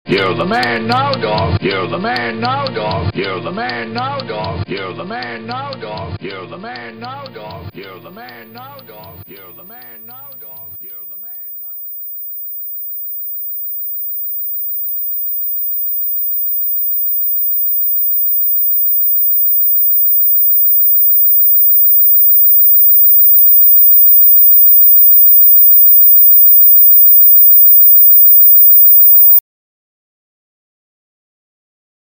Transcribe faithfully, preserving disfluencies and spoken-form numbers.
You're the man now, dog. You're the man now, dog. You're the man now, dog. You're the man now, dog. You're the man now, dog. You're the man now, dog. You're the man now, dog. You're the man.